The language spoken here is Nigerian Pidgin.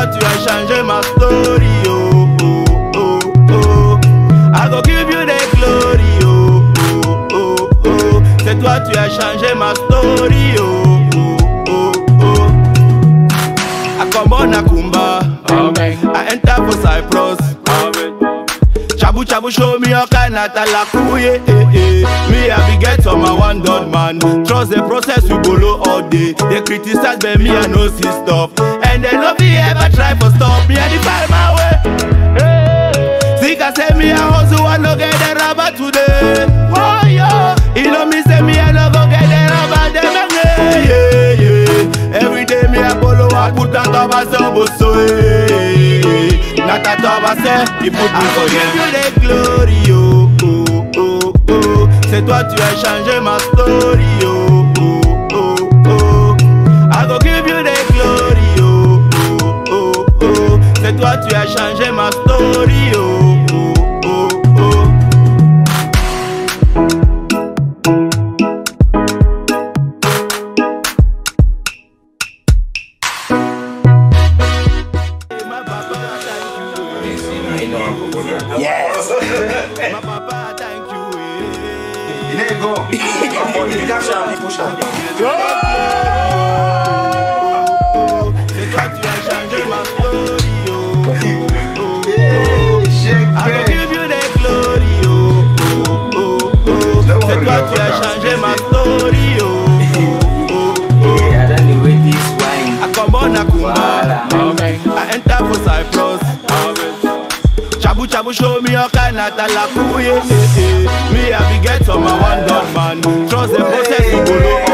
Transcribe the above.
toi tu as changé ma story, oh, oh, oh, oh. I go give you the glory, oh, oh, oh, oh. C'est toi tu as changé ma story, oh, oh, oh, oh. I come on Akumba, amen. I enter for Cyprus, amen. Chabu chabu show me your kind of talakuye, Me I be get on my one done man. Trust the process you go low all day. They criticize but me I know see stuff. And they no be ever try for stop me. I define my way. Think I say me I hustle and no get the rubber today. Oh yo, you know me say me I no go get the rubber them again. Yeah, yeah. Every day me I follow I put on top myself so not at all I say, you put me for give you the glory, oh, oh, oh, oh. C'est toi tu as changé ma story, oh, oh, oh, oh. I go give you the glory, oh, oh, oh, oh. C'est toi tu as changé ma story, oh, oh, oh, oh. Yes. My papa, thank you. There you go. Push up. C'est toi tu as changé ma story, oh, oh, oh, oh. I will give you the glory, oh, oh, oh, oh. C'est toi tu as changé ma story, oh, oh, oh, oh. I don't know where this wine. I come on Akumba, amen. I enter for Cyprus, amen. Chabu chabu show me your kind of talakuye, Me I be get on my one done man. Trust the process you go low